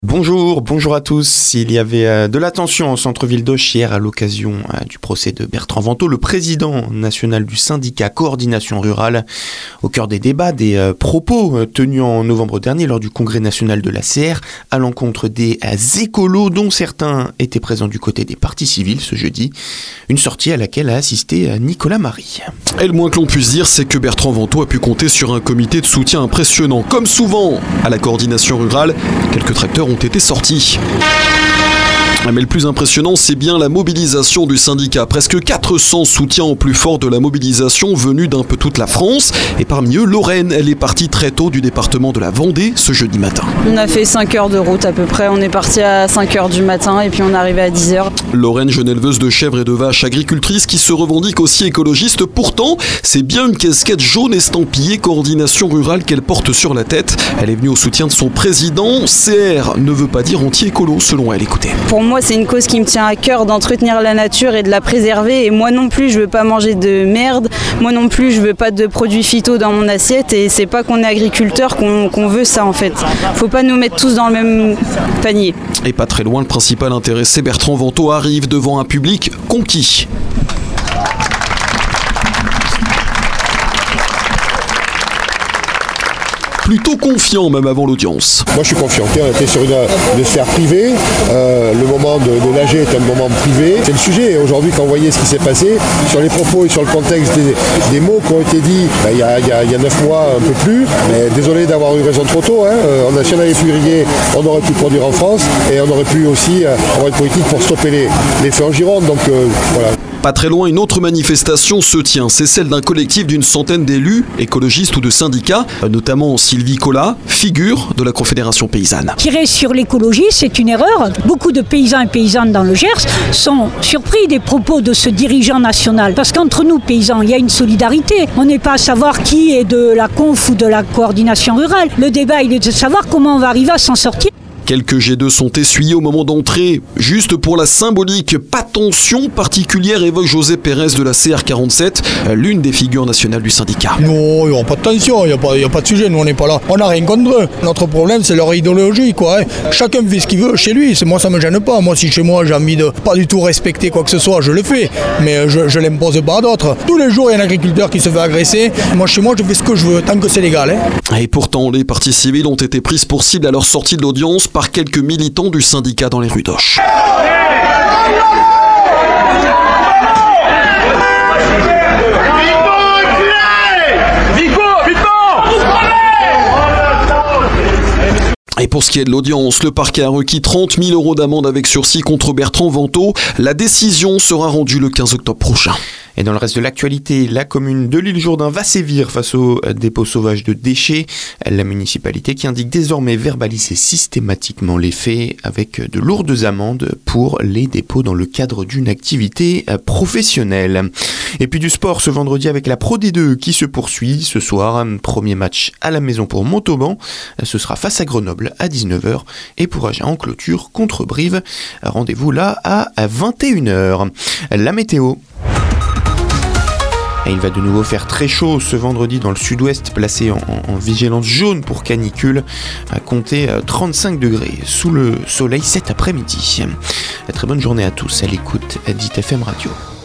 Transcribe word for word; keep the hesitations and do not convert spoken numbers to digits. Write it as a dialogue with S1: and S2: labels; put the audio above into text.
S1: Bonjour, bonjour à tous. Il y avait de la tension au centre-ville d'Auch hier à l'occasion du procès de Bertrand Vantaux, le président national du syndicat Coordination Rurale. Au cœur des débats, des propos tenus en novembre dernier lors du congrès national de la C R à l'encontre des écolos dont certains étaient présents du côté des partis civils ce jeudi. Une sortie à laquelle a assisté Nicolas Marie.
S2: Et le moins que l'on puisse dire, c'est que Bertrand Vantaux a pu compter sur un comité de soutien impressionnant. Comme souvent à la Coordination Rurale, quelques tracteurs ont été sortis. Mais le plus impressionnant, c'est bien la mobilisation du syndicat. Presque quatre cents soutiens au plus fort de la mobilisation venus d'un peu toute la France. Et parmi eux, Lorraine, elle est partie très tôt du département de la Vendée ce jeudi matin.
S3: On a fait cinq heures de route à peu près. On est parti à cinq heures du matin et puis on est arrivé à dix heures.
S2: Lorraine, jeune éleveuse de chèvres et de vaches, agricultrice qui se revendique aussi écologiste. Pourtant, c'est bien une casquette jaune estampillée Coordination Rurale qu'elle porte sur la tête. Elle est venue au soutien de son président. C R ne veut pas dire anti-écolo selon elle. Écoutez.
S3: Pour moi, c'est une cause qui me tient à cœur d'entretenir la nature et de la préserver. Et moi non plus, je veux pas manger de merde. Moi non plus, je veux pas de produits phyto dans mon assiette. Et c'est pas qu'on est agriculteur qu'on, qu'on veut ça en fait. Faut pas nous mettre tous dans le même panier.
S2: Et pas très loin, le principal intéressé, Bertrand Vantaux, arrive devant un public conquis. Plutôt confiant même avant l'audience.
S4: Moi je suis confiant, on était sur une, une sphère privée, euh, le moment de, de l'A G est un moment privé. C'est le sujet, et aujourd'hui quand vous voyez ce qui s'est passé, sur les propos et sur le contexte des, des mots qui ont été dits ben, il, y a, il, y a, il y a neuf mois, un peu plus, mais désolé d'avoir eu raison trop tôt, hein. on a, si on avait pu griller, on aurait pu produire en France, et on aurait pu aussi euh, avoir une politique pour stopper les, les faits en Gironde, donc euh, voilà.
S2: Pas très loin, une autre manifestation se tient. C'est celle d'un collectif d'une centaine d'élus, écologistes ou de syndicats, notamment Sylvie Collat, figure de la Confédération paysanne.
S5: Tirer sur l'écologie, c'est une erreur. Beaucoup de paysans et paysannes dans le Gers sont surpris des propos de ce dirigeant national. Parce qu'entre nous, paysans, il y a une solidarité. On n'est pas à savoir qui est de la conf ou de la coordination rurale. Le débat, il est de savoir comment on va arriver à s'en sortir.
S2: Quelques jets d'eau sont essuyés au moment d'entrer. Juste pour la symbolique, pas tension particulière, évoque José Pérez de la C R quarante-sept, l'une des figures nationales du syndicat.
S6: Non, il n'y aura pas de tension, il n'y a, a pas de sujet, nous on n'est pas là. On n'a rien contre eux. Notre problème, c'est leur idéologie, quoi. Hein. Chacun fait ce qu'il veut chez lui. C'est, moi, ça ne me gêne pas. Moi, si chez moi, j'ai envie de pas du tout respecter quoi que ce soit, je le fais. Mais je ne l'impose pas à d'autres. Tous les jours, il y a un agriculteur qui se fait agresser. Moi, chez moi, je fais ce que je veux, tant que c'est légal. Hein.
S2: Et pourtant, les partis civils ont été prises pour cible à leur sortie de l'audience par quelques militants du syndicat dans les rues d'Auch. Et pour ce qui est de l'audience, le parquet a requis trente mille euros d'amende avec sursis contre Bertrand Vantaux. La décision sera rendue le quinze octobre prochain.
S1: Et dans le reste de l'actualité, la commune de l'Île-Jourdain va sévir face au dépôt sauvage de déchets. La municipalité qui indique désormais verbaliser systématiquement les faits avec de lourdes amendes pour les dépôts dans le cadre d'une activité professionnelle. Et puis du sport ce vendredi avec la Pro D deux qui se poursuit ce soir. Premier match à la maison pour Montauban. Ce sera face à Grenoble à dix-neuf heures et pour Agen en clôture contre Brive. Rendez-vous là à vingt et une heures. La météo. Et il va de nouveau faire très chaud ce vendredi dans le sud-ouest, placé en, en vigilance jaune pour canicule, à compter trente-cinq degrés sous le soleil cet après-midi. Très bonne journée à tous à l'écoute d'I T F M Radio.